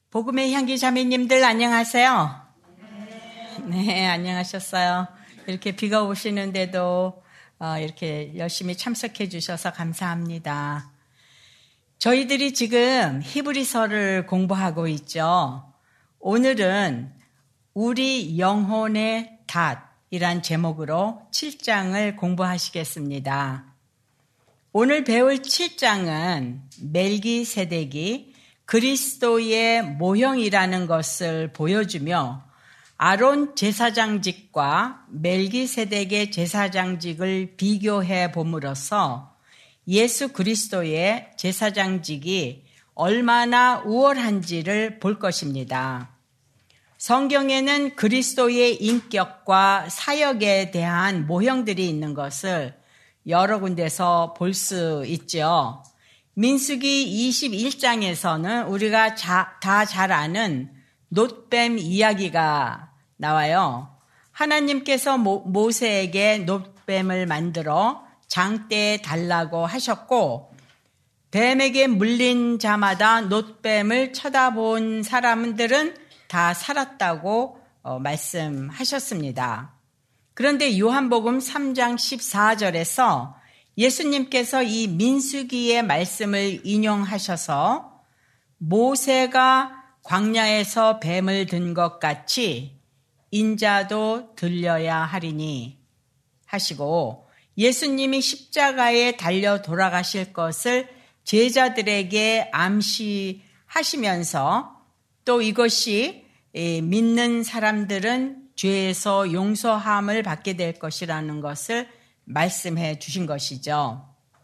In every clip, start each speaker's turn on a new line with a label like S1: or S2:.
S1: 복음의 향기 자매님들 안녕하세요. 네, 안녕하셨어요. 이렇게 비가 오시는데도 이렇게 열심히 참석해 주셔서 감사합니다. 저희들이 지금 히브리서를 공부하고 있죠. 오늘은 우리 영혼의 닷이란 제목으로 7장을 공부하시겠습니다. 오늘 배울 7장은 멜기세덱이 그리스도의 모형이라는 것을 보여주며 아론 제사장직과 멜기세덱의 제사장직을 비교해 봄으로써 예수 그리스도의 제사장직이 얼마나 우월한지를 볼 것입니다. 성경에는 그리스도의 인격과 사역에 대한 모형들이 있는 것을 여러 군데서 볼 수 있죠. 민수기 21장에서는 우리가 다 잘 아는 놋뱀 이야기가 나와요. 하나님께서 모세에게 놋뱀을 만들어 장대에 달라고 하셨고 뱀에게 물린 자마다 놋뱀을 쳐다본 사람들은 다 살았다고 말씀하셨습니다. 그런데 요한복음 3장 14절에서 예수님께서 이 민수기의 말씀을 인용하셔서 모세가 광야에서 뱀을 든 것 같이 인자도 들려야 하리니 하시고 예수님이 십자가에 달려 돌아가실 것을 제자들에게 암시하시면서 또 이것이 믿는 사람들은 죄에서 용서함을 받게 될 것이라는 것을 말씀해 주신 것이죠.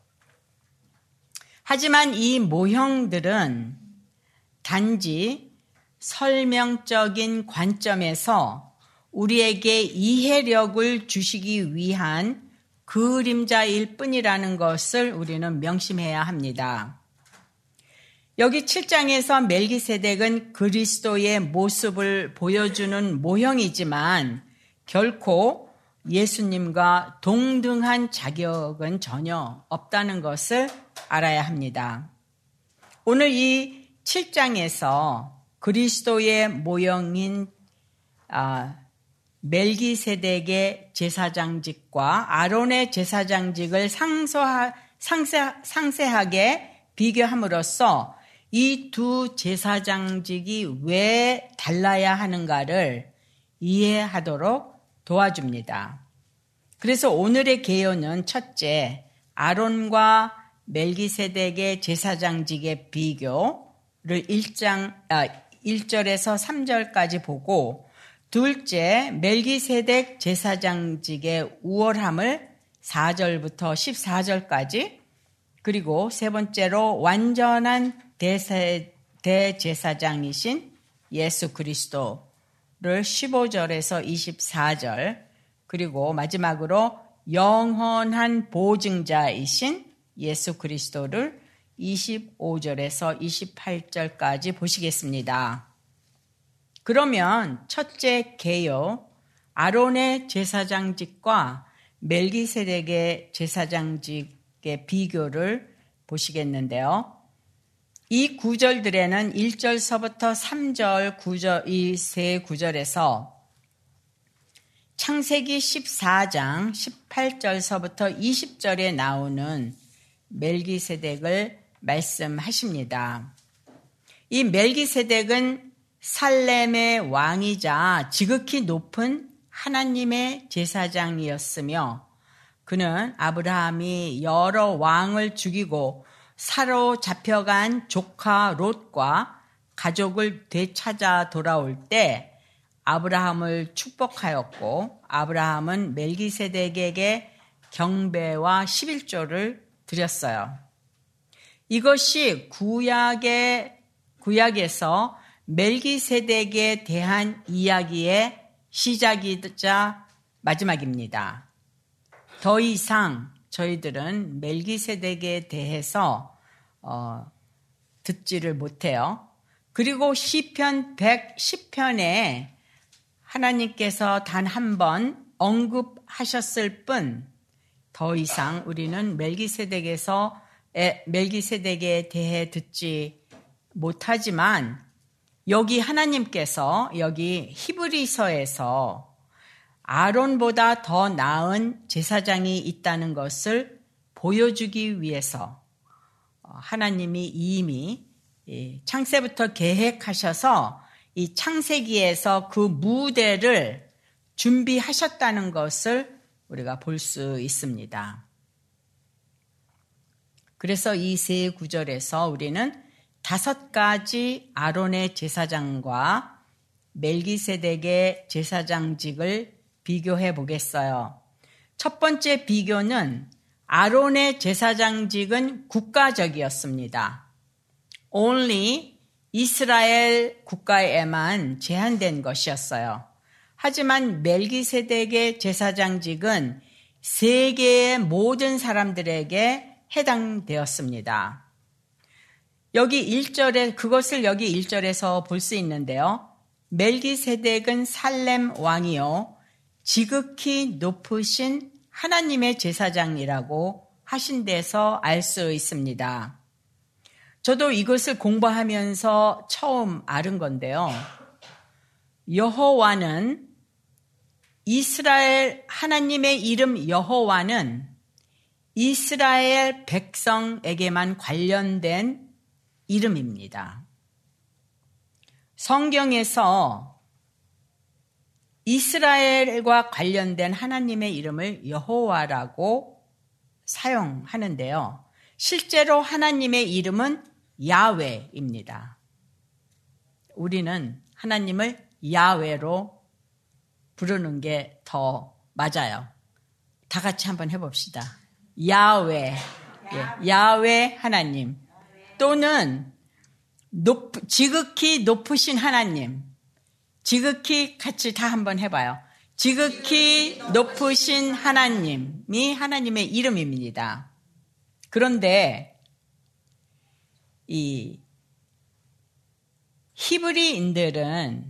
S1: 하지만 이 모형들은 단지 설명적인 관점에서 우리에게 이해력을 주시기 위한 그림자일 뿐이라는 것을 우리는 명심해야 합니다. 여기 7장에서 멜기세덱은 그리스도의 모습을 보여주는 모형이지만 결코 예수님과 동등한 자격은 전혀 없다는 것을 알아야 합니다. 오늘 이 7장에서 그리스도의 모형인 멜기세덱의 제사장직과 아론의 제사장직을 상세하게 비교함으로써 이 두 제사장직이 왜 달라야 하는가를 이해하도록 도와줍니다. 그래서 오늘의 개요는 첫째, 아론과 멜기세덱의 제사장직의 비교를 1절에서 3절까지 보고 둘째, 멜기세덱 제사장직의 우월함을 4절부터 14절까지 그리고 세 번째로 완전한 대제사장이신 예수 그리스도를 15절에서 24절 그리고 마지막으로 영원한 보증자이신 예수 그리스도를 25절에서 28절까지 보시겠습니다. 그러면 첫째 개요, 아론의 제사장직과 멜기세덱의 제사장직의 비교를 보시겠는데요. 이 구절들에는 1절서부터 3절 이 세 구절에서 창세기 14장 18절서부터 20절에 나오는 멜기세덱을 말씀하십니다. 이 멜기세덱은 살렘의 왕이자 지극히 높은 하나님의 제사장이었으며 그는 아브라함이 여러 왕을 죽이고 사로잡혀간 조카 롯과 가족을 되찾아 돌아올 때 아브라함을 축복하였고 아브라함은 멜기세덱에게 경배와 11조를 드렸어요. 이것이 구약에서 멜기세덱에 대한 이야기의 시작이자 마지막입니다. 더 이상 저희들은 멜기세덱에 대해서 듣지를 못해요. 그리고 시편 110편에 하나님께서 단 한 번 언급하셨을 뿐 더 이상 우리는 멜기세덱에 대해 듣지 못하지만 여기 하나님께서 여기 히브리서에서 아론보다 더 나은 제사장이 있다는 것을 보여주기 위해서 하나님이 이미 창세부터 계획하셔서 이 창세기에서 그 무대를 준비하셨다는 것을 우리가 볼 수 있습니다. 그래서 이 세 구절에서 우리는 5가지 아론의 제사장과 멜기세덱의 제사장직을 비교해 보겠어요. 첫 번째 비교는 아론의 제사장직은 국가적이었습니다. Only 이스라엘 국가에만 제한된 것이었어요. 하지만 멜기세덱의 제사장직은 세계의 모든 사람들에게 해당되었습니다. 여기 1절에 그것을 여기 1절에서 볼 수 있는데요. 멜기세덱은 살렘 왕이요 지극히 높으신 하나님의 제사장이라고 하신 데서 알 수 있습니다. 저도 이것을 공부하면서 처음 알은 건데요. 여호와는 이스라엘 하나님의 이름 여호와는 이스라엘 백성에게만 관련된 이름입니다. 성경에서 이스라엘과 관련된 하나님의 이름을 여호와라고 사용하는데요. 실제로 하나님의 이름은 야훼입니다. 우리는 하나님을 야훼로 부르는 게 더 맞아요. 다 같이 한번 해봅시다. 야훼, 야훼 하나님 또는 지극히 높으신 하나님, 지극히 같이 다 한번 해봐요. 지극히 높으신 하나님이 하나님의 이름입니다. 그런데 이 히브리인들은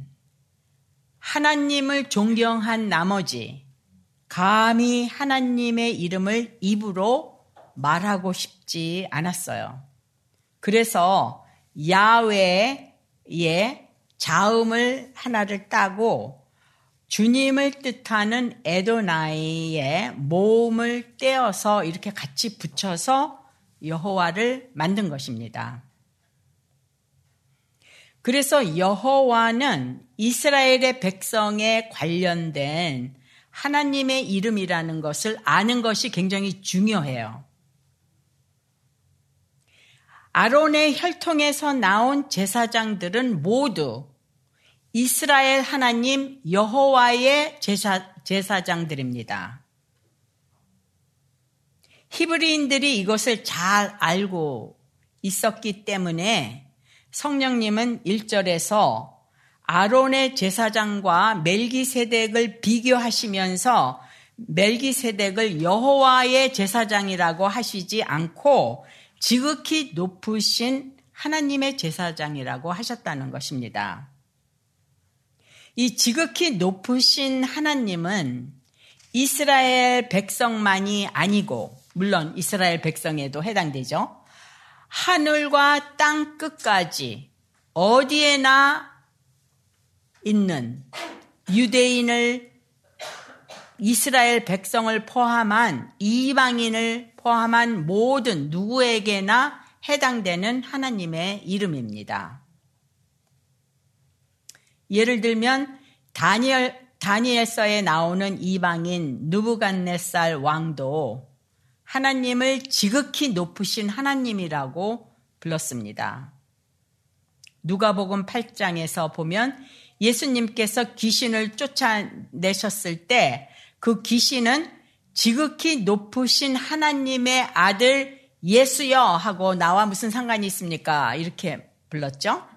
S1: 하나님을 존경한 나머지 감히 하나님의 이름을 입으로 말하고 싶지 않았어요. 그래서 야훼의 자음을 하나를 따고 주님을 뜻하는 에도나이의 모음을 떼어서 이렇게 같이 붙여서 여호와를 만든 것입니다. 그래서 여호와는 이스라엘의 백성에 관련된 하나님의 이름이라는 것을 아는 것이 굉장히 중요해요. 아론의 혈통에서 나온 제사장들은 모두 이스라엘 하나님 여호와의 제사장들입니다. 히브리인들이 이것을 잘 알고 있었기 때문에 성령님은 1절에서 아론의 제사장과 멜기세덱을 비교하시면서 멜기세덱을 여호와의 제사장이라고 하시지 않고 지극히 높으신 하나님의 제사장이라고 하셨다는 것입니다. 이 지극히 높으신 하나님은 이스라엘 백성만이 아니고 물론 이스라엘 백성에도 해당되죠. 하늘과 땅 끝까지 어디에나 있는 유대인을 이스라엘 백성을 포함한 이방인을 포함한 모든 누구에게나 해당되는 하나님의 이름입니다. 예를 들면 다니엘서에 나오는 이방인 느부갓네살 왕도 하나님을 지극히 높으신 하나님이라고 불렀습니다. 누가복음 8장에서 보면 예수님께서 귀신을 쫓아내셨을 때 그 귀신은 지극히 높으신 하나님의 아들 예수여 하고 나와 무슨 상관이 있습니까? 이렇게 불렀죠.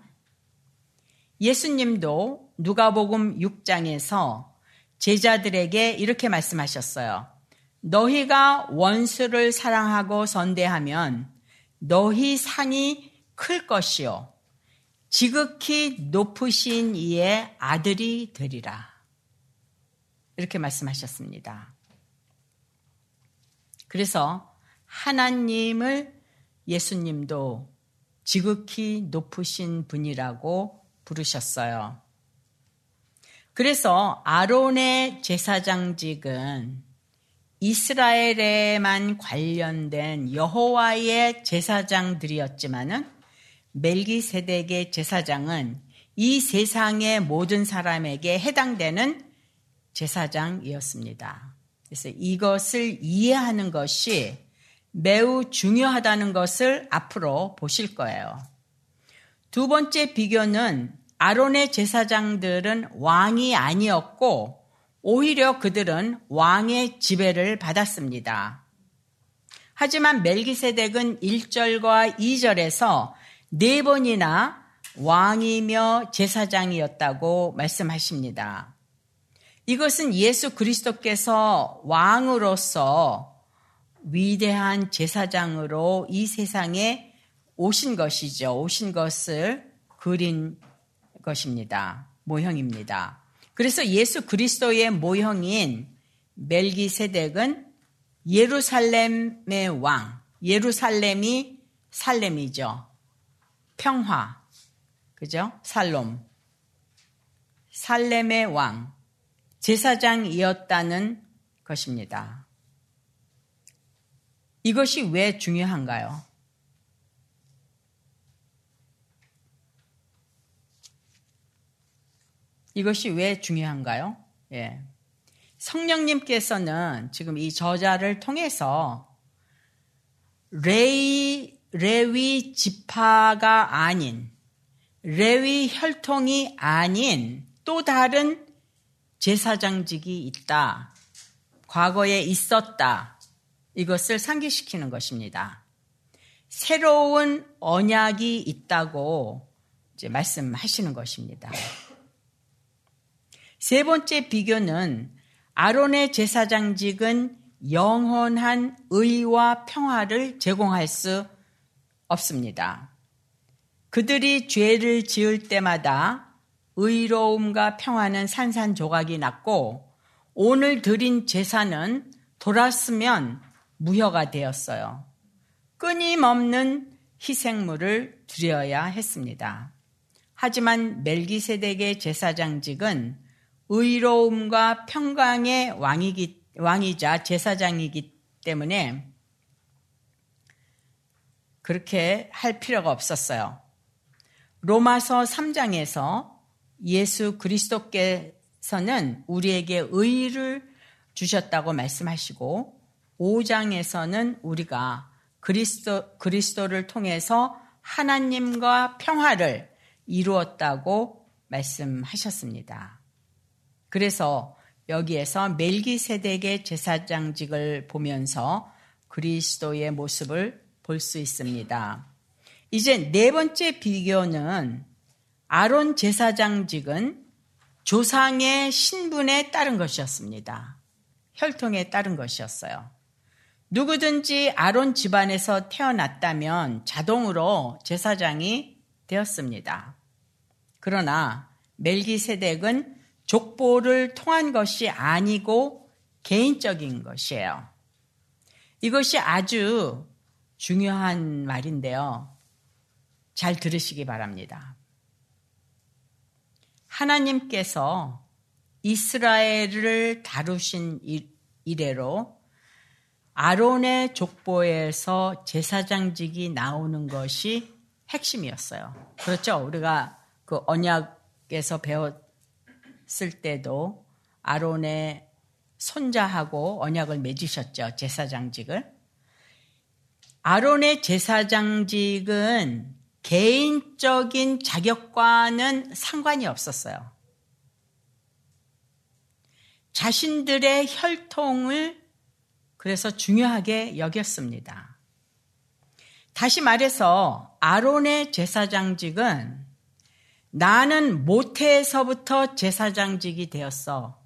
S1: 예수님도 누가복음 6장에서 제자들에게 이렇게 말씀하셨어요. 너희가 원수를 사랑하고 선대하면 너희 상이 클 것이요 지극히 높으신 이의 아들이 되리라. 이렇게 말씀하셨습니다. 그래서 하나님을 예수님도 지극히 높으신 분이라고 부르셨어요. 그래서 아론의 제사장직은 이스라엘에만 관련된 여호와의 제사장들이었지만은 멜기세덱의 제사장은 이 세상의 모든 사람에게 해당되는 제사장이었습니다. 그래서 이것을 이해하는 것이 매우 중요하다는 것을 앞으로 보실 거예요. 두 번째 비교는 아론의 제사장들은 왕이 아니었고 오히려 그들은 왕의 지배를 받았습니다. 하지만 멜기세덱은 1절과 2절에서 4번이나 왕이며 제사장이었다고 말씀하십니다. 이것은 예수 그리스도께서 왕으로서 위대한 제사장으로 이 세상에 오신 것이죠. 오신 것을 그린 것입니다. 모형입니다. 그래서 예수 그리스도의 모형인 멜기세덱은 예루살렘의 왕, 예루살렘이 살렘이죠. 평화, 그죠? 살롬. 살렘의 왕, 제사장이었다는 것입니다. 이것이 왜 중요한가요? 이것이 왜 중요한가요? 예. 성령님께서는 지금 이 저자를 통해서 레위 지파가 아닌, 레위 혈통이 아닌 또 다른 제사장직이 있다. 과거에 있었다. 이것을 상기시키는 것입니다. 새로운 언약이 있다고 이제 말씀하시는 것입니다. 세 번째 비교는 아론의 제사장직은 영원한 의와 평화를 제공할 수 없습니다. 그들이 죄를 지을 때마다 의로움과 평화는 산산조각이 났고 오늘 드린 제사는 돌았으면 무효가 되었어요. 끊임없는 희생물을 드려야 했습니다. 하지만 멜기세덱의 제사장직은 의로움과 평강의 왕이자 제사장이기 때문에 그렇게 할 필요가 없었어요. 로마서 3장에서 예수 그리스도께서는 우리에게 의를 주셨다고 말씀하시고 5장에서는 우리가 그리스도를 통해서 하나님과 평화를 이루었다고 말씀하셨습니다. 그래서 여기에서 멜기세덱의 제사장직을 보면서 그리스도의 모습을 볼 수 있습니다. 이제 네 번째 비교는 아론 제사장직은 조상의 신분에 따른 것이었습니다. 혈통에 따른 것이었어요. 누구든지 아론 집안에서 태어났다면 자동으로 제사장이 되었습니다. 그러나 멜기세덱은 족보를 통한 것이 아니고 개인적인 것이에요. 이것이 아주 중요한 말인데요. 잘 들으시기 바랍니다. 하나님께서 이스라엘을 다루신 이래로 아론의 족보에서 제사장직이 나오는 것이 핵심이었어요. 그렇죠? 우리가 그 언약에서 배웠을 때도 아론의 손자하고 언약을 맺으셨죠. 제사장직을. 아론의 제사장직은 개인적인 자격과는 상관이 없었어요. 자신들의 혈통을 그래서 중요하게 여겼습니다. 다시 말해서 아론의 제사장직은 나는 모태에서부터 제사장직이 되었어.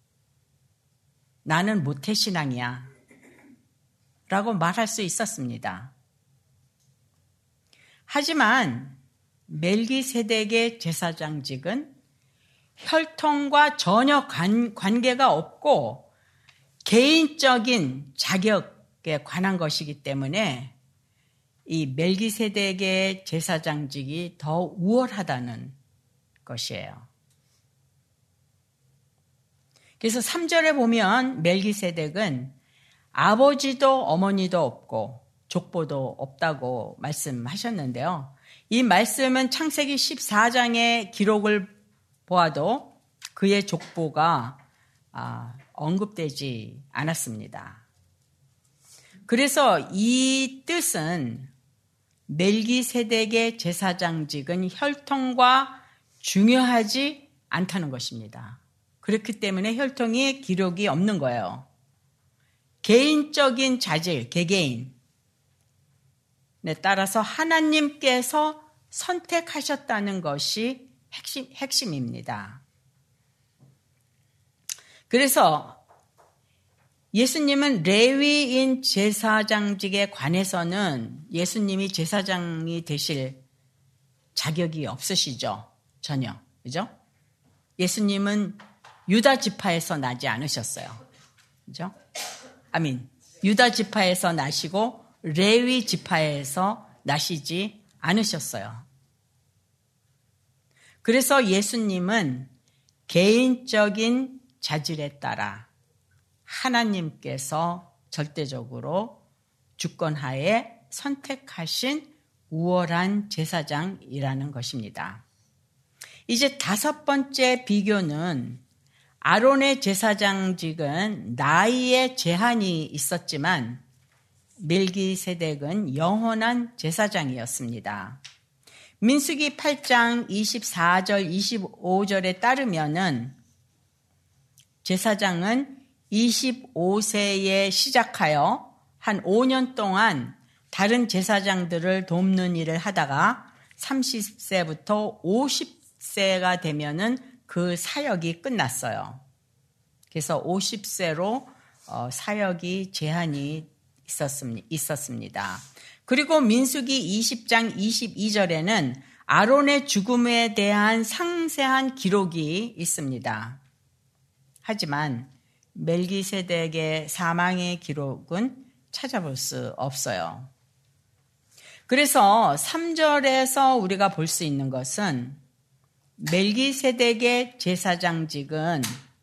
S1: 나는 모태신앙이야. 라고 말할 수 있었습니다. 하지만 멜기세덱의 제사장직은 혈통과 전혀 관계가 없고 개인적인 자격에 관한 것이기 때문에 이 멜기세덱의 제사장직이 더 우월하다는 것이에요. 그래서 3절에 보면 멜기세덱은 아버지도 어머니도 없고 족보도 없다고 말씀하셨는데요. 이 말씀은 창세기 14장의 기록을 보아도 그의 족보가 언급되지 않았습니다. 그래서 이 뜻은 멜기세덱의 제사장직은 혈통과 중요하지 않다는 것입니다. 그렇기 때문에 혈통이 기록이 없는 거예요. 개인적인 자질, 개개인에 따라서 하나님께서 선택하셨다는 것이 핵심입니다. 그래서 예수님은 레위인 제사장직에 관해서는 예수님이 제사장이 되실 자격이 없으시죠. 전혀. 그죠? 예수님은 유다 지파에서 나지 않으셨어요. 그죠? 유다 지파에서 나시고 레위 지파에서 나시지 않으셨어요. 그래서 예수님은 개인적인 자질에 따라 하나님께서 절대적으로 주권하에 선택하신 우월한 제사장이라는 것입니다. 이제 5번째 비교는 아론의 제사장직은 나이에 제한이 있었지만 멜기세덱은 영원한 제사장이었습니다. 민수기 8장 24절 25절에 따르면은 제사장은 25세에 시작하여 한 5년 동안 다른 제사장들을 돕는 일을 하다가 30세부터 50세가 되면은 그 사역이 끝났어요. 그래서 50세로 사역이 제한이 있었습니다. 그리고 민수기 20장 22절에는 아론의 죽음에 대한 상세한 기록이 있습니다. 하지만 멜기세덱의 사망의 기록은 찾아볼 수 없어요. 그래서 3절에서 우리가 볼 수 있는 것은 멜기세덱의 제사장직은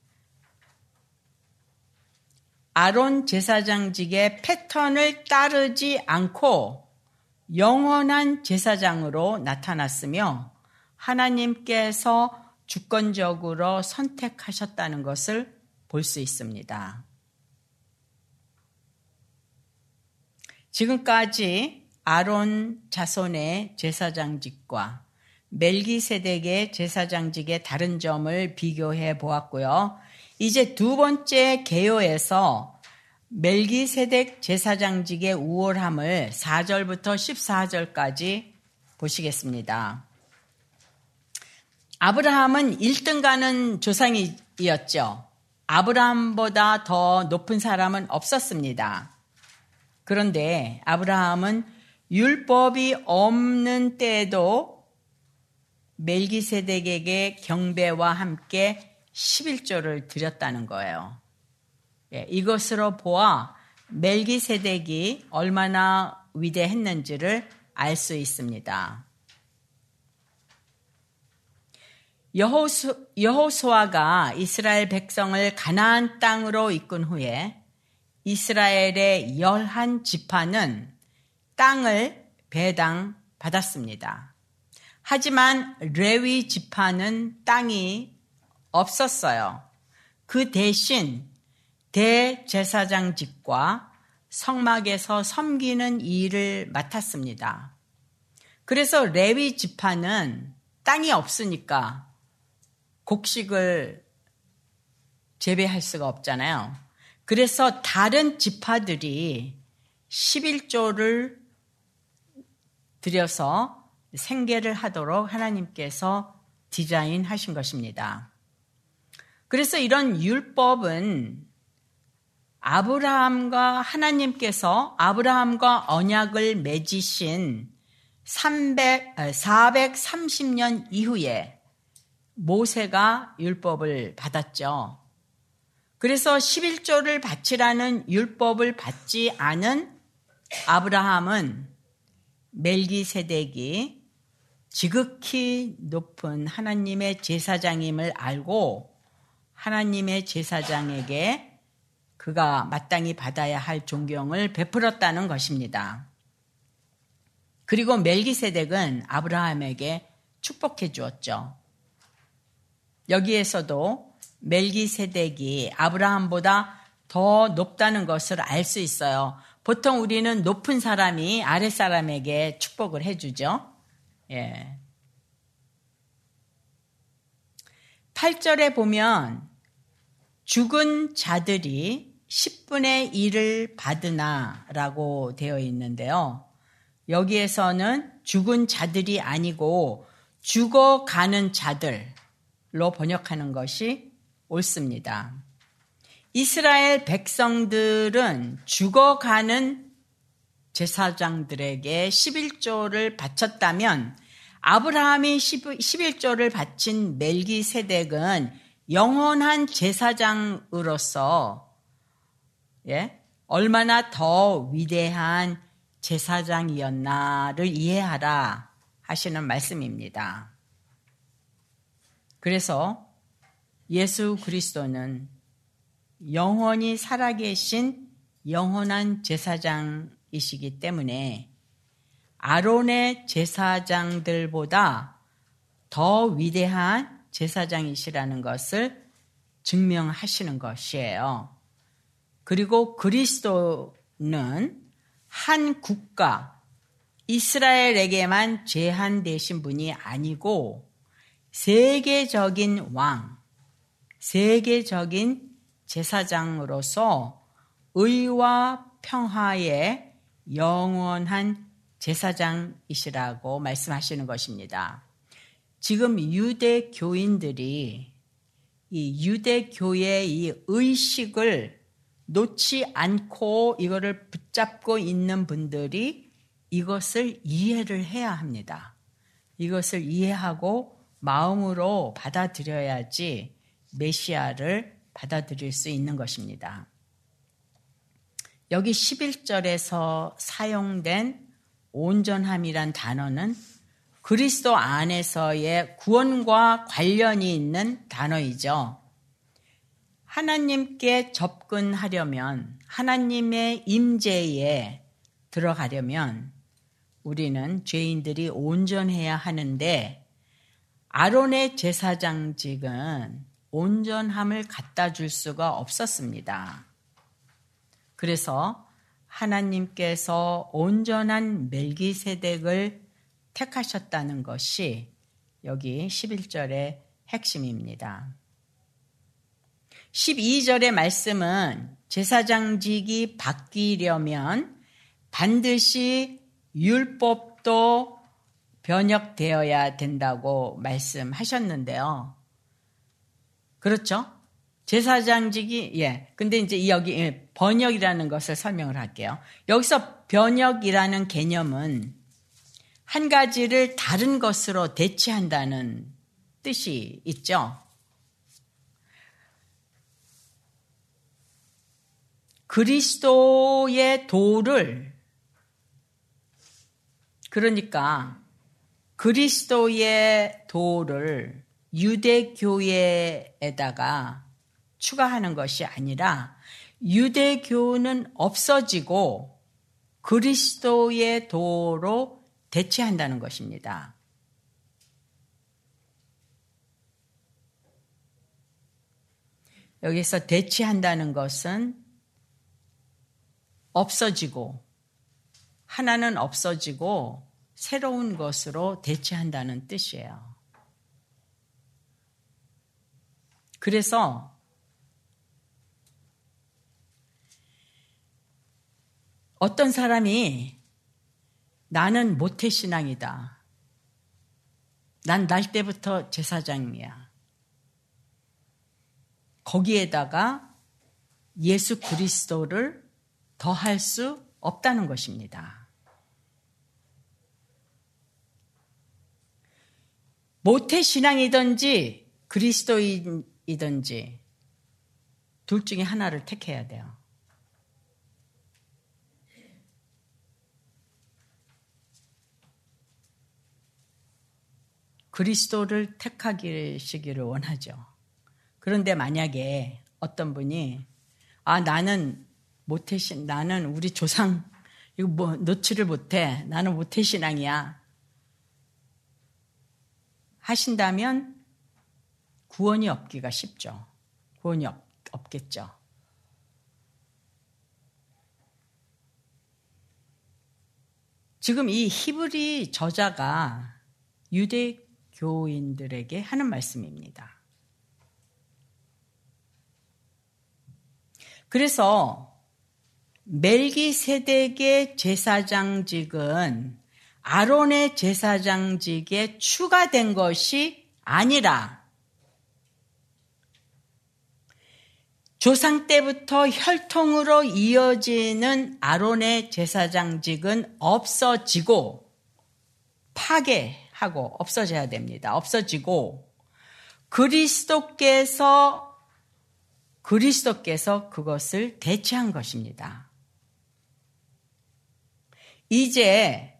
S1: 아론 제사장직의 패턴을 따르지 않고 영원한 제사장으로 나타났으며 하나님께서 주권적으로 선택하셨다는 것을 볼 수 있습니다. 지금까지 아론 자손의 제사장직과 멜기세덱의 제사장직의 다른 점을 비교해 보았고요. 이제 2번째 개요에서 멜기세덱 제사장직의 우월함을 4절부터 14절까지 보시겠습니다. 아브라함은 1등 가는 조상이었죠. 아브라함보다 더 높은 사람은 없었습니다. 그런데 아브라함은 율법이 없는 때에도 멜기세덱에게 경배와 함께 11조를 드렸다는 거예요. 이것으로 보아 멜기세덱이 얼마나 위대했는지를 알 수 있습니다. 여호수아가 이스라엘 백성을 가나안 땅으로 이끈 후에 이스라엘의 11지파는 땅을 배당받았습니다. 하지만 레위 지파는 땅이 없었어요. 그 대신 대제사장직과 성막에서 섬기는 일을 맡았습니다. 그래서 레위 지파는 땅이 없으니까 곡식을 재배할 수가 없잖아요. 그래서 다른 지파들이 11조를 들여서 생계를 하도록 하나님께서 디자인하신 것입니다. 그래서 이런 율법은 하나님께서 아브라함과 언약을 맺으신 430년 이후에 모세가 율법을 받았죠. 그래서 11조를 바치라는 율법을 받지 않은 아브라함은 멜기세덱이 지극히 높은 하나님의 제사장임을 알고 하나님의 제사장에게 그가 마땅히 받아야 할 존경을 베풀었다는 것입니다. 그리고 멜기세덱은 아브라함에게 축복해 주었죠. 여기에서도 멜기세덱이 아브라함보다 더 높다는 것을 알 수 있어요. 보통 우리는 높은 사람이 아랫사람에게 축복을 해주죠. 예. 8절에 보면 죽은 자들이 10분의 1을 받으나 라고 되어 있는데요. 여기에서는 죽은 자들이 아니고 죽어가는 자들로 번역하는 것이 옳습니다. 이스라엘 백성들은 죽어가는 제사장들에게 11조를 바쳤다면 아브라함이 11조를 바친 멜기세덱은 영원한 제사장으로서 얼마나 더 위대한 제사장이었나를 이해하라 하시는 말씀입니다. 그래서 예수 그리스도는 영원히 살아계신 영원한 제사장이시기 때문에 아론의 제사장들보다 더 위대한 제사장이시라는 것을 증명하시는 것이에요. 그리고 그리스도는 한 국가, 이스라엘에게만 제한되신 분이 아니고 세계적인 왕, 세계적인 제사장으로서 의와 평화의 영원한 제사장이시라고 말씀하시는 것입니다. 지금 유대 교인들이 이 유대교의 이 의식을 놓지 않고 이거를 붙잡고 있는 분들이 이것을 이해를 해야 합니다. 이것을 이해하고 마음으로 받아들여야지 메시아를 받아들일 수 있는 것입니다. 여기 11절에서 사용된 온전함이란 단어는 그리스도 안에서의 구원과 관련이 있는 단어이죠. 하나님께 접근하려면, 하나님의 임재에 들어가려면 우리는 죄인들이 온전해야 하는데 아론의 제사장직은 온전함을 갖다 줄 수가 없었습니다. 그래서 하나님께서 온전한 멜기세덱을 택하셨다는 것이 여기 11절의 핵심입니다. 12절의 말씀은 제사장직이 바뀌려면 반드시 율법도 변혁되어야 된다고 말씀하셨는데요. 그렇죠? 제사장직이, 근데 이제 여기 번역이라는 것을 설명을 할게요. 여기서 번역이라는 개념은 한 가지를 다른 것으로 대체한다는 뜻이 있죠. 그리스도의 도를, 그러니까 그리스도의 도를 유대교회에다가 추가하는 것이 아니라 유대교는 없어지고 그리스도의 도로 대체한다는 것입니다. 여기서 대체한다는 것은 없어지고, 하나는 없어지고 새로운 것으로 대체한다는 뜻이에요. 그래서 어떤 사람이 나는 모태신앙이다. 난 날 때부터 제사장이야. 거기에다가 예수 그리스도를 더할 수 없다는 것입니다. 모태신앙이든지 그리스도인이든지 둘 중에 하나를 택해야 돼요. 그리스도를 택하시기를 원하죠. 그런데 만약에 어떤 분이 나는 모태신, 나는 우리 조상 이거 뭐 놓지를 못해, 나는 모태신앙이야 하신다면 구원이 없기가 쉽죠. 구원이 없겠죠. 지금 이 히브리 저자가 유대교인들에게 하는 말씀입니다. 그래서 멜기세덱의 제사장직은 아론의 제사장직에 추가된 것이 아니라 조상 때부터 혈통으로 이어지는 아론의 제사장직은 없어지고 파괴하고 없어져야 됩니다. 없어지고 그리스도께서 그것을 대체한 것입니다. 이제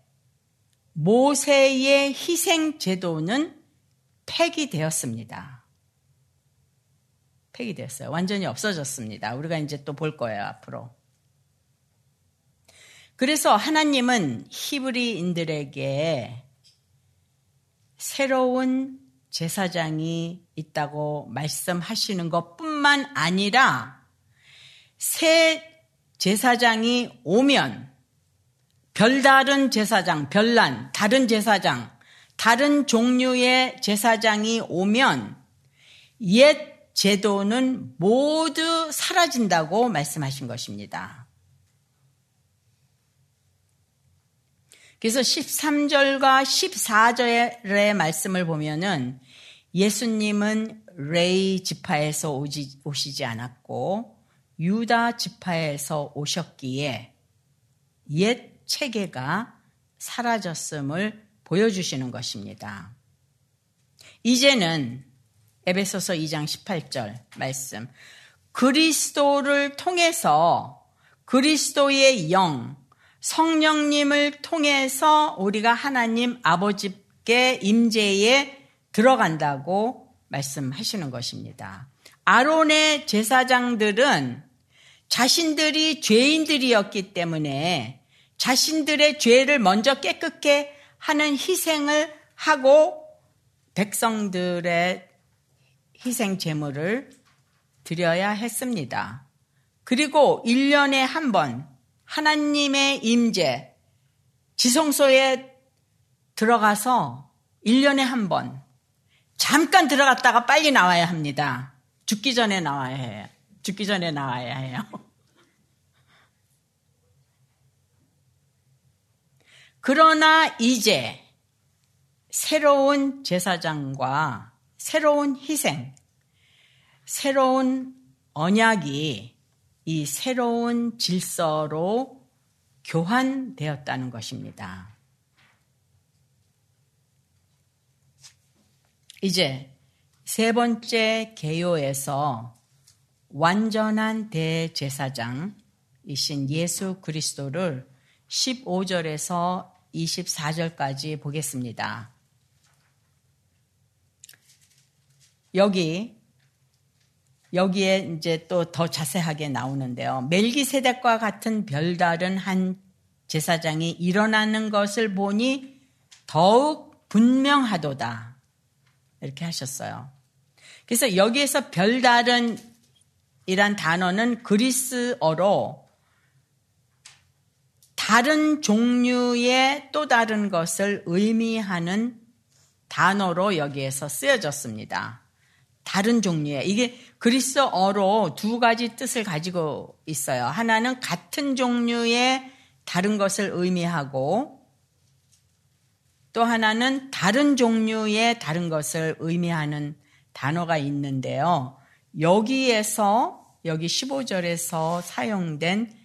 S1: 모세의 희생 제도는 폐기되었습니다. 폐기됐어요. 완전히 없어졌습니다. 우리가 이제 또 볼 거예요, 앞으로. 그래서 하나님은 히브리인들에게 새로운 제사장이 있다고 말씀하시는 것뿐만 아니라 새 제사장이 오면 별다른 제사장, 별난, 다른 제사장, 다른 종류의 제사장이 오면 옛 제도는 모두 사라진다고 말씀하신 것입니다. 그래서 13절과 14절의 말씀을 보면은 예수님은 레위 지파에서 오시지 않았고 유다 지파에서 오셨기에 옛 체계가 사라졌음을 보여주시는 것입니다. 이제는 에베소서 2장 18절 말씀, 그리스도를 통해서 그리스도의 영, 성령님을 통해서 우리가 하나님 아버지께 임재에 들어간다고 말씀하시는 것입니다. 아론의 제사장들은 자신들이 죄인들이었기 때문에 자신들의 죄를 먼저 깨끗게 하는 희생을 하고 백성들의 희생 제물을 드려야 했습니다. 그리고 1년에 한 번 하나님의 임재, 지성소에 들어가서 1년에 한 번 잠깐 들어갔다가 빨리 나와야 합니다. 죽기 전에 나와야 해요. 죽기 전에 나와야 해요. 그러나 이제 새로운 제사장과 새로운 희생, 새로운 언약이 이 새로운 질서로 교환되었다는 것입니다. 이제 세 번째 계요에서 완전한 대제사장이신 예수 그리스도를 15절에서 24절까지 보겠습니다. 여기에 이제 또 더 자세하게 나오는데요. 멜기세덱과 같은 별다른 한 제사장이 일어나는 것을 보니 더욱 분명하도다. 이렇게 하셨어요. 그래서 여기에서 별다른 이란 단어는 그리스어로 다른 종류의 또 다른 것을 의미하는 단어로 여기에서 쓰여졌습니다. 다른 종류의, 이게 그리스어로 두 가지 뜻을 가지고 있어요. 하나는 같은 종류의 다른 것을 의미하고 또 하나는 다른 종류의 다른 것을 의미하는 단어가 있는데요. 여기 15절에서 사용된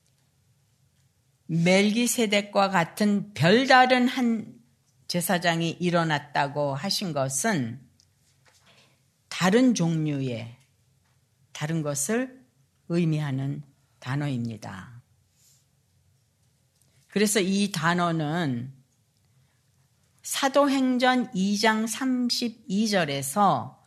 S1: 멜기세덱과 같은 별다른 한 제사장이 일어났다고 하신 것은 다른 종류의 다른 것을 의미하는 단어입니다. 그래서 이 단어는 사도행전 2장 32절에서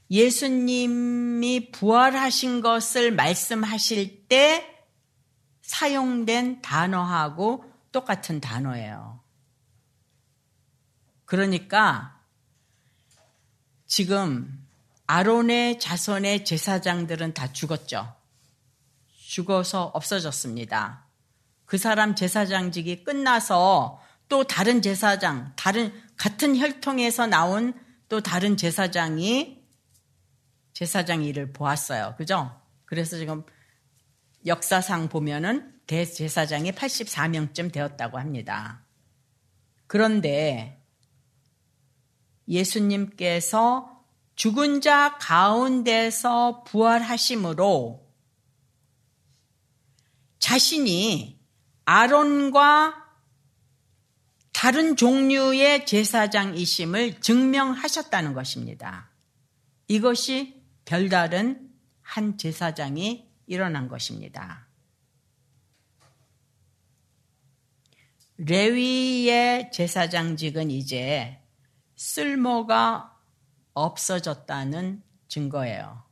S1: 예수님이 부활하신 것을 말씀하실 때 사용된 단어하고 똑같은 단어예요. 그러니까 지금 아론의 자손의 제사장들은 다 죽었죠. 죽어서 없어졌습니다. 그 사람 제사장직이 끝나서 또 다른 제사장, 같은 혈통에서 나온 또 다른 제사장이 제사장 일을 보았어요. 그죠? 그래서 지금 역사상 보면은 대제사장이 84명쯤 되었다고 합니다. 그런데 예수님께서 죽은 자 가운데서 부활하심으로 자신이 아론과 다른 종류의 제사장이심을 증명하셨다는 것입니다. 이것이 별다른 한 제사장이 일어난 것입니다. 레위의 제사장직은 이제 쓸모가 없어졌다는 증거예요.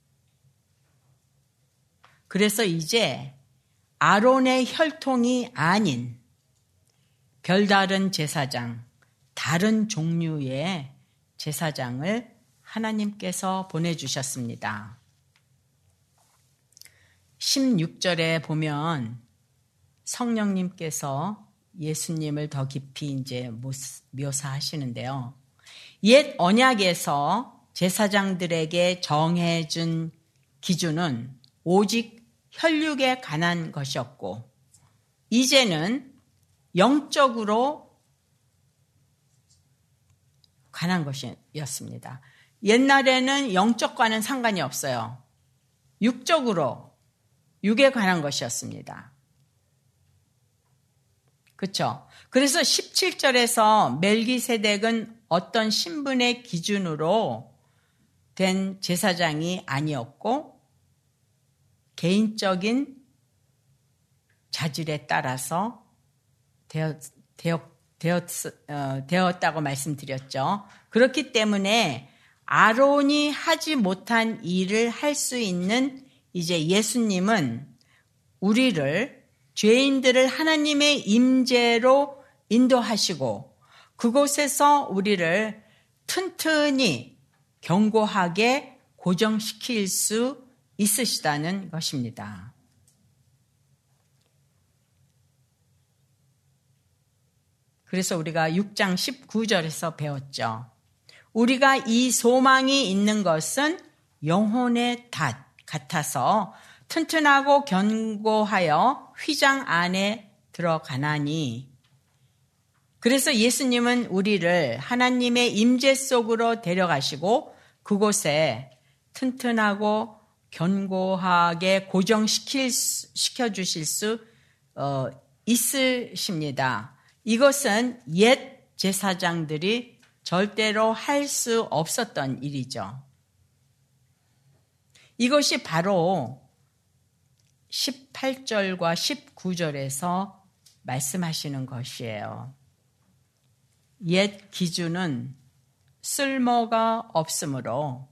S1: 그래서 이제 아론의 혈통이 아닌 별다른 제사장, 다른 종류의 제사장을 하나님께서 보내주셨습니다. 16절에 보면 성령님께서 예수님을 더 깊이 이제 묘사하시는데요. 옛 언약에서 제사장들에게 정해준 기준은 오직 혈육에 관한 것이었고, 이제는 영적으로 관한 것이었습니다. 옛날에는 영적과는 상관이 없어요. 육적으로, 육에 관한 것이었습니다. 그렇죠? 그래서 17절에서 멜기세덱은 어떤 신분의 기준으로 된 제사장이 아니었고 개인적인 자질에 따라서 되었다고 말씀드렸죠. 그렇기 때문에 아론이 하지 못한 일을 할 수 있는 이제 예수님은 우리를 죄인들을 하나님의 임재로 인도하시고 그곳에서 우리를 튼튼히 견고하게 고정시킬 수 있으시다는 것입니다. 그래서 우리가 6장 19절에서 배웠죠. 우리가 이 소망이 있는 것은 영혼의 닷 같아서 튼튼하고 견고하여 휘장 안에 들어가나니. 그래서 예수님은 우리를 하나님의 임재 속으로 데려가시고 그곳에 튼튼하고 견고하게 고정시켜주실 수 있으십니다. 이것은 옛 제사장들이 절대로 할 수 없었던 일이죠. 이것이 바로 18절과 19절에서 말씀하시는 것이에요. 옛 기준은 쓸모가 없으므로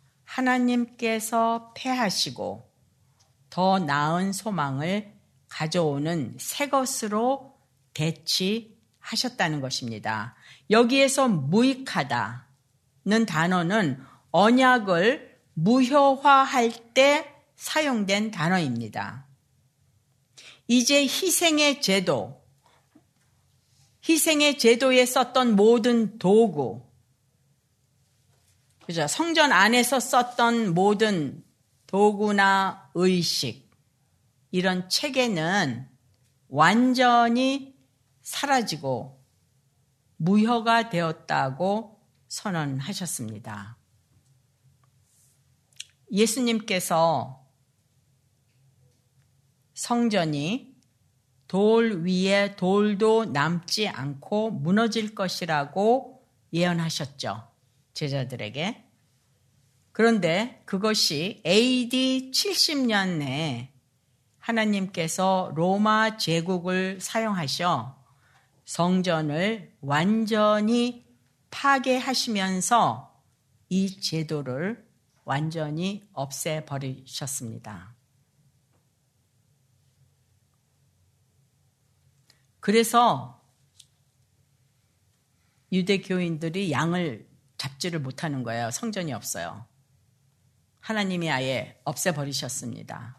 S1: 하나님께서 패하시고 더 나은 소망을 가져오는 새 것으로 대치하셨다는 것입니다. 여기에서 무익하다는 단어는 언약을 무효화할 때 사용된 단어입니다. 이제 희생의 제도에 썼던 모든 도구, 그죠? 성전 안에서 썼던 모든 도구나 의식, 이런 체계는 완전히 사라지고 무효가 되었다고 선언하셨습니다. 예수님께서 성전이 돌 위에 돌도 남지 않고 무너질 것이라고 예언하셨죠. 제자들에게. 그런데 그것이 AD 70년에 하나님께서 로마 제국을 사용하셔 성전을 완전히 파괴하시면서 이 제도를 완전히 없애버리셨습니다. 그래서 유대교인들이 양을 잡지를 못하는 거예요. 성전이 없어요. 하나님이 아예 없애버리셨습니다.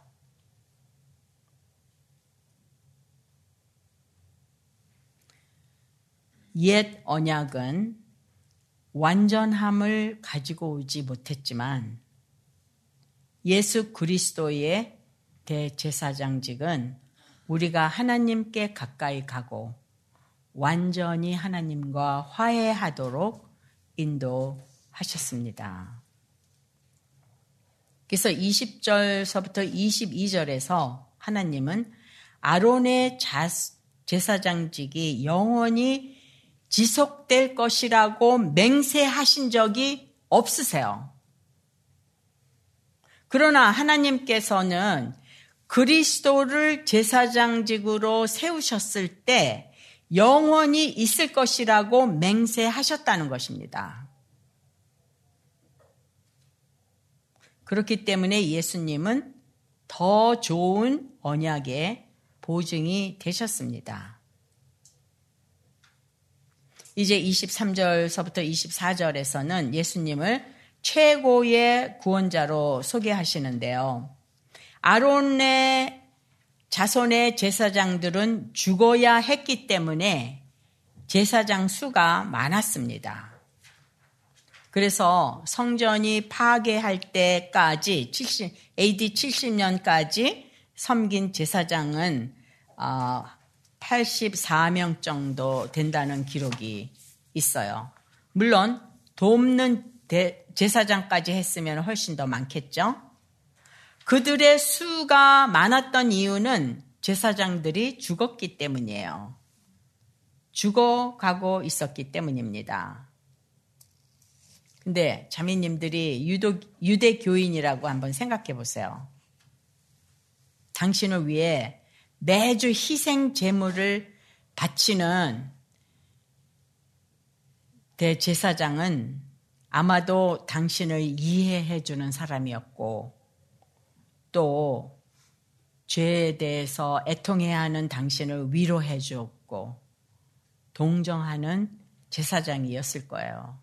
S1: 옛 언약은 완전함을 가지고 오지 못했지만 예수 그리스도의 대제사장직은 우리가 하나님께 가까이 가고 완전히 하나님과 화해하도록 인도하셨습니다. 그래서 20절서부터 22절에서 하나님은 아론의 제사장직이 영원히 지속될 것이라고 맹세하신 적이 없으세요. 그러나 하나님께서는 그리스도를 제사장직으로 세우셨을 때 영원히 있을 것이라고 맹세하셨다는 것입니다. 그렇기 때문에 예수님은 더 좋은 언약의 보증이 되셨습니다. 이제 23절서부터 24절에서는 예수님을 최고의 구원자로 소개하시는데요. 아론의 자손의 제사장들은 죽어야 했기 때문에 제사장 수가 많았습니다. 그래서 성전이 파괴할 때까지 AD 70년까지 섬긴 제사장은 84명 정도 된다는 기록이 있어요. 물론 돕는 제사장까지 했으면 훨씬 더 많겠죠. 그들의 수가 많았던 이유는 제사장들이 죽었기 때문이에요. 죽어가고 있었기 때문입니다. 근데 자매님들이 유대교인이라고 한번 생각해 보세요. 당신을 위해 매주 희생 제물을 바치는 대제사장은 아마도 당신을 이해해 주는 사람이었고 또 죄에 대해서 애통해야 하는 당신을 위로해 주었고 동정하는 제사장이었을 거예요.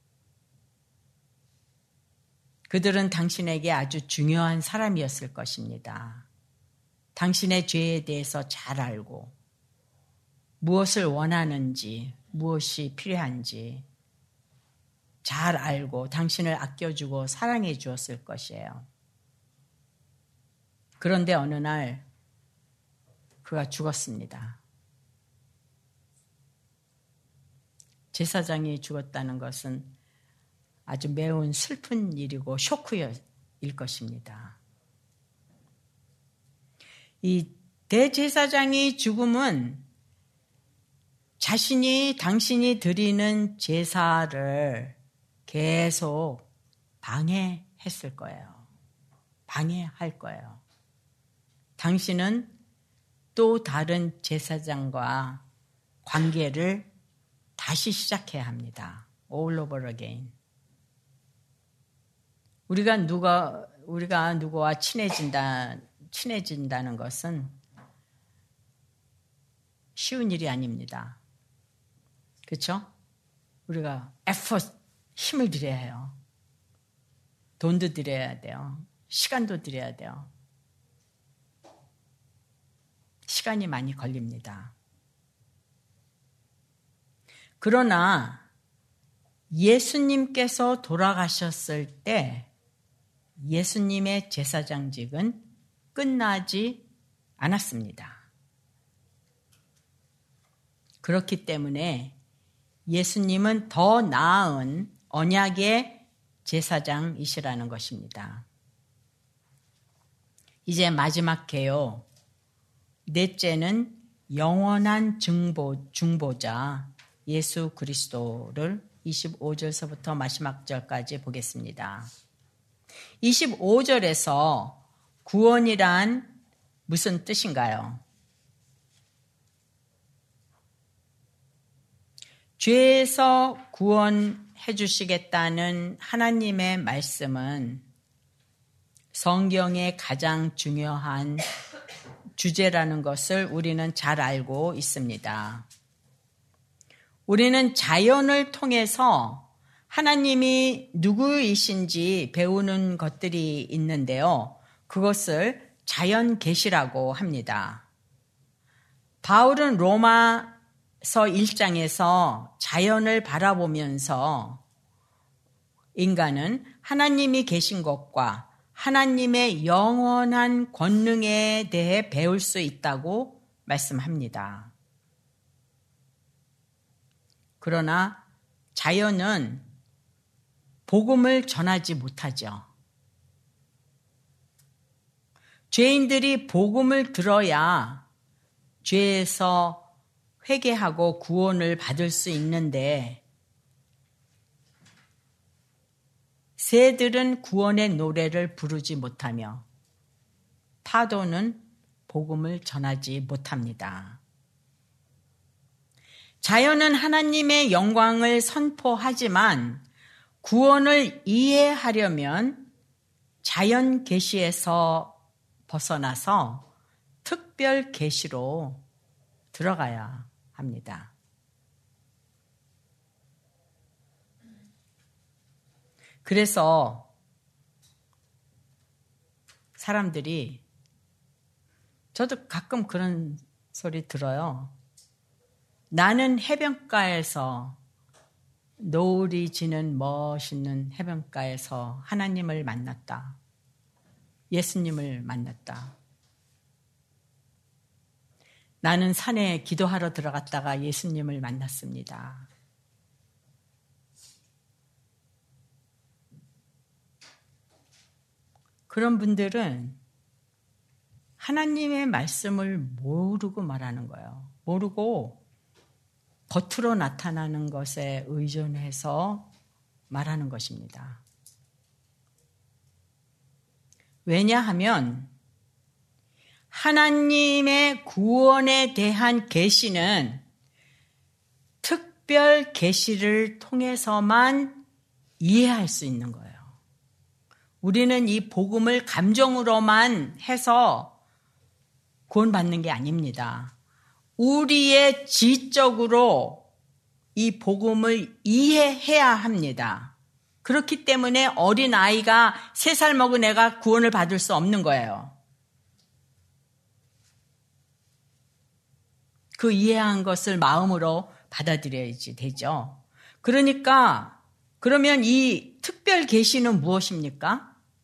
S1: 그들은 당신에게 아주 중요한 사람이었을 것입니다. 당신의 죄에 대해서 잘 알고 무엇을 원하는지 무엇이 필요한지 잘 알고 당신을 아껴주고 사랑해 주었을 것이에요. 그런데 어느 날 그가 죽었습니다. 제사장이 죽었다는 것은 아주 매운 슬픈 일이고 쇼크일 것입니다. 이 대제사장이 죽음은 당신이 드리는 제사를 계속 방해했을 거예요. 방해할 거예요. 당신은 또 다른 제사장과 관계를 다시 시작해야 합니다. All over again. 우리가 누구와 친해진다는 것은 쉬운 일이 아닙니다. 그렇죠? 우리가 힘을 들여야 해요. 돈도 들여야 돼요. 시간도 들여야 돼요. 시간이 많이 걸립니다. 그러나 예수님께서 돌아가셨을 때 예수님의 제사장직은 끝나지 않았습니다. 그렇기 때문에 예수님은 더 나은 언약의 제사장이시라는 것입니다. 이제 마지막 개요. 넷째는 영원한 중보자 예수 그리스도를 25절서부터 마지막 절까지 보겠습니다. 25절에서 구원이란 무슨 뜻인가요? 죄에서 구원해 주시겠다는 하나님의 말씀은 성경의 가장 중요한 주제라는 것을 우리는 잘 알고 있습니다. 우리는 자연을 통해서 하나님이 누구이신지 배우는 것들이 있는데요. 그것을 자연 계시라고 합니다. 바울은 로마서 1장에서 자연을 바라보면서 인간은 하나님이 계신 것과 하나님의 영원한 권능에 대해 배울 수 있다고 말씀합니다. 그러나 자연은 복음을 전하지 못하죠. 죄인들이 복음을 들어야 죄에서 회개하고 구원을 받을 수 있는데 새들은 구원의 노래를 부르지 못하며 파도는 복음을 전하지 못합니다. 자연은 하나님의 영광을 선포하지만 구원을 이해하려면 자연 계시에서 벗어나서 특별 계시로 들어가야 합니다. 그래서 사람들이 저도 가끔 그런 소리 들어요. 나는 해변가에서 노을이 지는 멋있는 해변가에서 하나님을 만났다. 예수님을 만났다. 나는 산에 기도하러 들어갔다가 예수님을 만났습니다. 그런 분들은 하나님의 말씀을 모르고 말하는 거예요. 모르고 겉으로 나타나는 것에 의존해서 말하는 것입니다. 왜냐하면 하나님의 구원에 대한 계시는 특별 계시를 통해서만 이해할 수 있는 거예요. 우리는 이 복음을 감정으로만 해서 구원받는 게 아닙니다. 우리의 지적으로 이 복음을 이해해야 합니다. 그렇기 때문에 어린아이가 3살 먹은 애가 구원을 받을 수 없는 거예요. 그 이해한 것을 마음으로 받아들여야지 되죠. 그러니까 그러면 이 특별 계시는 무엇입니까?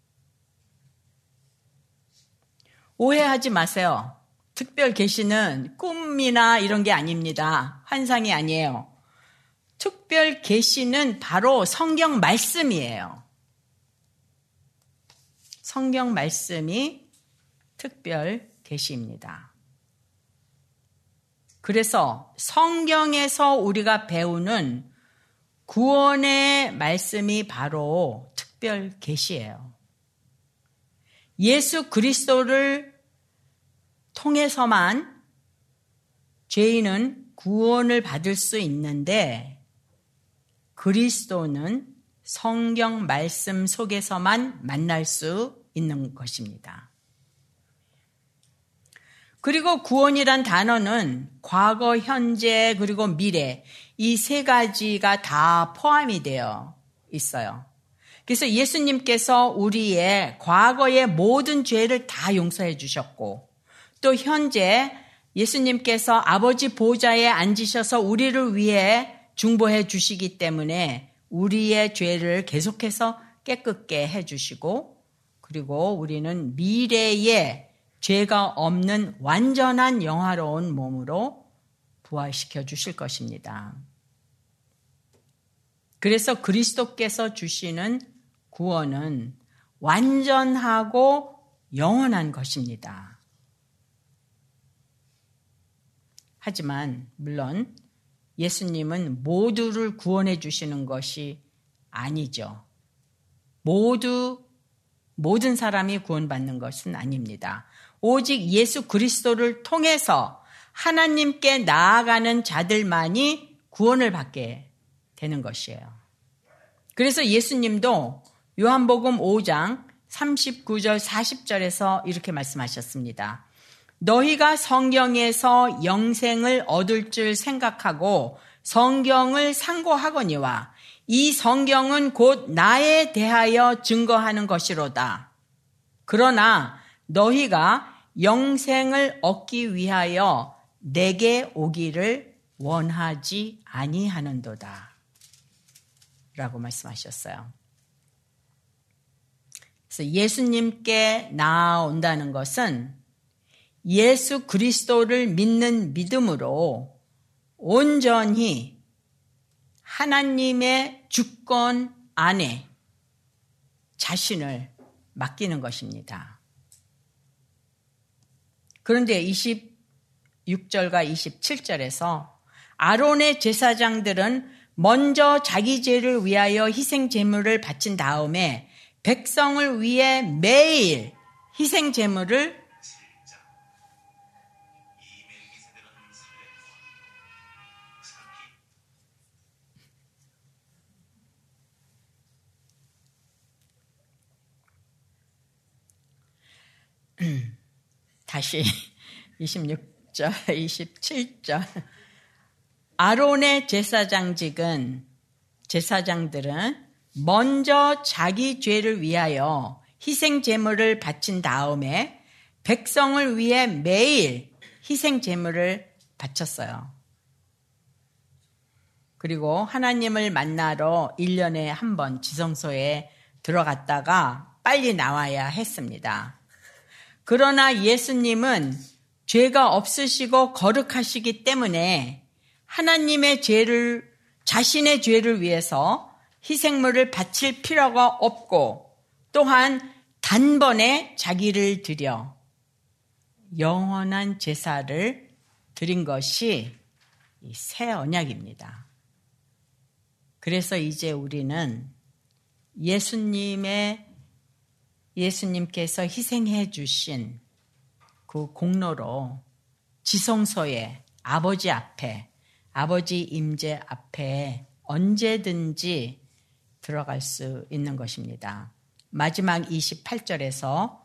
S1: 오해하지 마세요. 특별 계시는 꿈이나 이런 게 아닙니다. 환상이 아니에요. 특별 계시는 바로 성경 말씀이에요. 성경 말씀이 특별 계시입니다. 그래서 성경에서 우리가 배우는 구원의 말씀이 바로 특별 계시예요. 예수 그리스도를 통해서만 죄인은 구원을 받을 수 있는데 그리스도는 성경 말씀 속에서만 만날 수 있는 것입니다. 그리고 구원이란 단어는 과거, 현재, 그리고 미래 이 3가지가 다 포함이 되어 있어요. 그래서 예수님께서 우리의 과거의 모든 죄를 다 용서해 주셨고 또 현재 예수님께서 아버지 보좌에 앉으셔서 우리를 위해 중보해 주시기 때문에 우리의 죄를 계속해서 깨끗게 해 주시고 그리고 우리는 미래에 죄가 없는 완전한 영화로운 몸으로 부활시켜 주실 것입니다. 그래서 그리스도께서 주시는 구원은 완전하고 영원한 것입니다. 하지만 물론 예수님은 모두를 구원해 주시는 것이 아니죠. 모든 사람이 구원받는 것은 아닙니다. 오직 예수 그리스도를 통해서 하나님께 나아가는 자들만이 구원을 받게 되는 것이에요. 그래서 예수님도 요한복음 5장 39절 40절에서 이렇게 말씀하셨습니다. 너희가 성경에서 영생을 얻을 줄 생각하고 성경을 상고하거니와 이 성경은 곧 나에 대하여 증거하는 것이로다. 그러나 너희가 영생을 얻기 위하여 내게 오기를 원하지 아니하는도다. 라고 말씀하셨어요. 그래서 예수님께 나아온다는 것은 예수 그리스도를 믿는 믿음으로 온전히 하나님의 주권 안에 자신을 맡기는 것입니다. 그런데 26절과 27절에서 아론의 제사장들은 먼저 자기 죄를 위하여 희생 제물을 바친 다음에 백성을 위해 매일 희생 제물을 다시 26절, 27절. 아론의 제사장들은 먼저 자기 죄를 위하여 희생 제물을 바친 다음에 백성을 위해 매일 희생 제물을 바쳤어요. 그리고 하나님을 만나러 1년에 한 번 지성소에 들어갔다가 빨리 나와야 했습니다. 그러나 예수님은 죄가 없으시고 거룩하시기 때문에 하나님의 자신의 죄를 위해서 희생물을 바칠 필요가 없고 또한 단번에 자기를 드려 영원한 제사를 드린 것이 이 새 언약입니다. 그래서 이제 우리는 예수님께서 희생해 주신 그 공로로 지성소에 아버지 앞에, 아버지 임재 앞에 언제든지 들어갈 수 있는 것입니다. 마지막 28절에서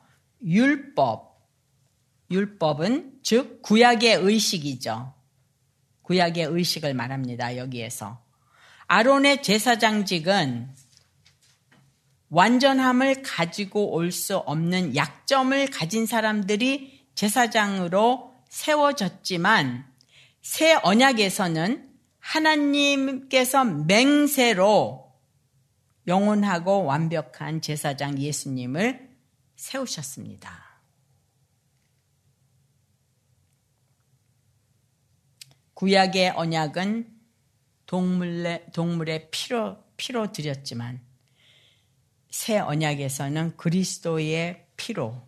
S1: 율법은 즉 구약의 의식이죠. 구약의 의식을 말합니다. 여기에서. 아론의 제사장직은 완전함을 가지고 올 수 없는 약점을 가진 사람들이 제사장으로 세워졌지만 새 언약에서는 하나님께서 맹세로 영원하고 완벽한 제사장 예수님을 세우셨습니다. 구약의 언약은 동물의 피로 드렸지만 새 언약에서는 그리스도의 피로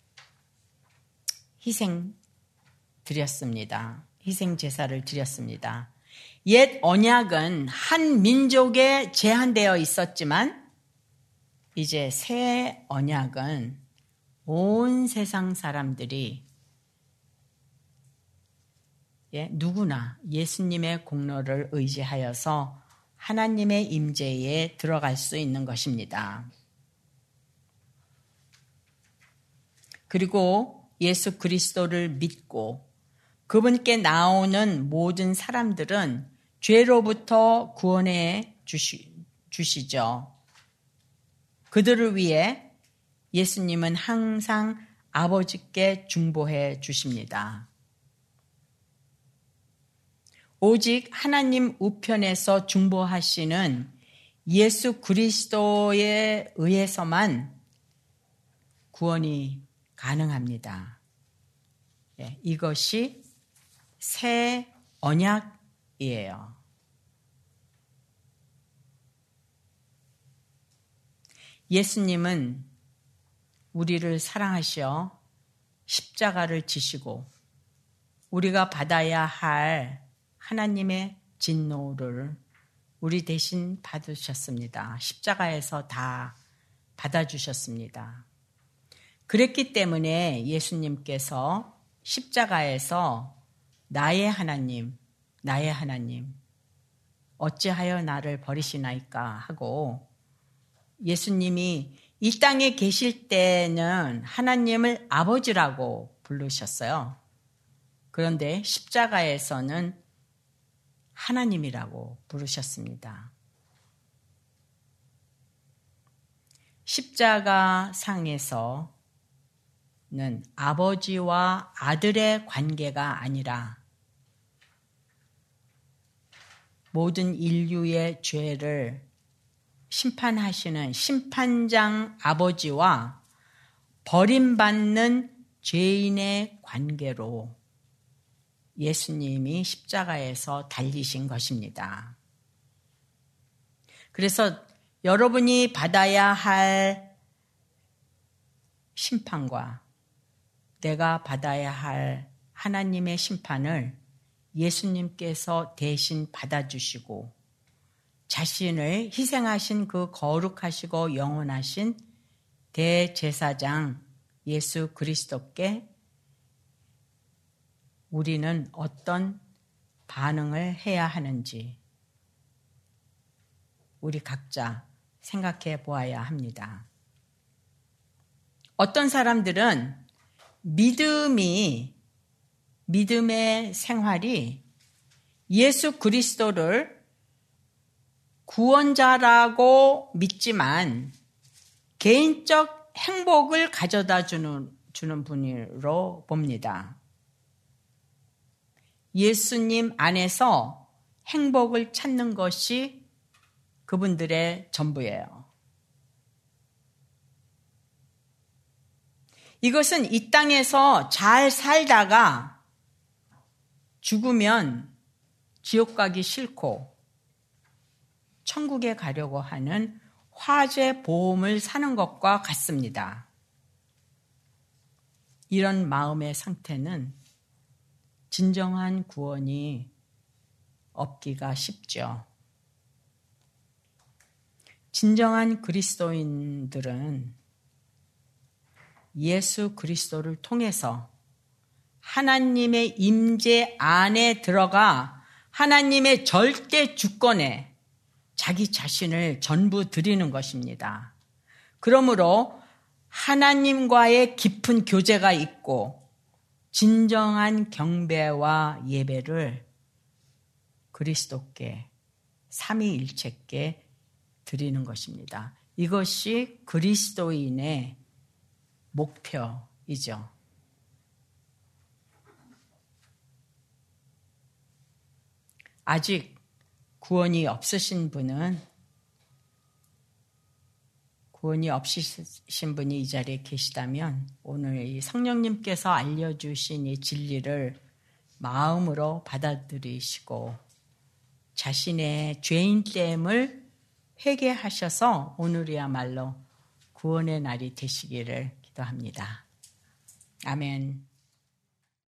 S1: 희생 제사를 드렸습니다. 옛 언약은 한 민족에 제한되어 있었지만 이제 새 언약은 온 세상 사람들이 누구나 예수님의 공로를 의지하여서 하나님의 임재에 들어갈 수 있는 것입니다. 그리고 예수 그리스도를 믿고 그분께 나오는 모든 사람들은 죄로부터 구원해 주시죠. 그들을 위해 예수님은 항상 아버지께 중보해 주십니다. 오직 하나님 우편에서 중보하시는 예수 그리스도에 의해서만 구원이 가능합니다. 이것이 새 언약이에요. 예수님은 우리를 사랑하시어 십자가를 지시고 우리가 받아야 할 하나님의 진노를 우리 대신 받으셨습니다. 십자가에서 다 받아주셨습니다. 그랬기 때문에 예수님께서 십자가에서 나의 하나님, 어찌하여 나를 버리시나이까 하고 예수님이 이 땅에 계실 때는 하나님을 아버지라고 부르셨어요. 그런데 십자가에서는 하나님이라고 부르셨습니다. 십자가 상에서는 아버지와 아들의 관계가 아니라 모든 인류의 죄를 심판하시는 심판장 아버지와 버림받는 죄인의 관계로 예수님이 십자가에서 달리신 것입니다. 그래서 여러분이 받아야 할 심판과 내가 받아야 할 하나님의 심판을 예수님께서 대신 받아주시고 자신을 희생하신 그 거룩하시고 영원하신 대제사장 예수 그리스도께 우리는 어떤 반응을 해야 하는지 우리 각자 생각해 보아야 합니다. 어떤 사람들은 믿음의 생활이 예수 그리스도를 구원자라고 믿지만 개인적 행복을 가져다 주는 분으로 봅니다. 예수님 안에서 행복을 찾는 것이 그분들의 전부예요. 이것은 이 땅에서 잘 살다가 죽으면 지옥 가기 싫고 천국에 가려고 하는 화재 보험을 사는 것과 같습니다. 이런 마음의 상태는 진정한 구원이 없기가 쉽죠. 진정한 그리스도인들은 예수 그리스도를 통해서 하나님의 임재 안에 들어가 하나님의 절대 주권에 자기 자신을 전부 드리는 것입니다. 그러므로 하나님과의 깊은 교제가 있고 진정한 경배와 예배를 그리스도께 삼위일체께 드리는 것입니다. 이것이 그리스도인의 목표이죠. 아직 구원이 없으신 분이 이 자리에 계시다면 오늘 이 성령님께서 알려주신 이 진리를 마음으로 받아들이시고 자신의 죄인됨을 회개하셔서 오늘이야말로 구원의 날이 되시기를 기도합니다. 아멘.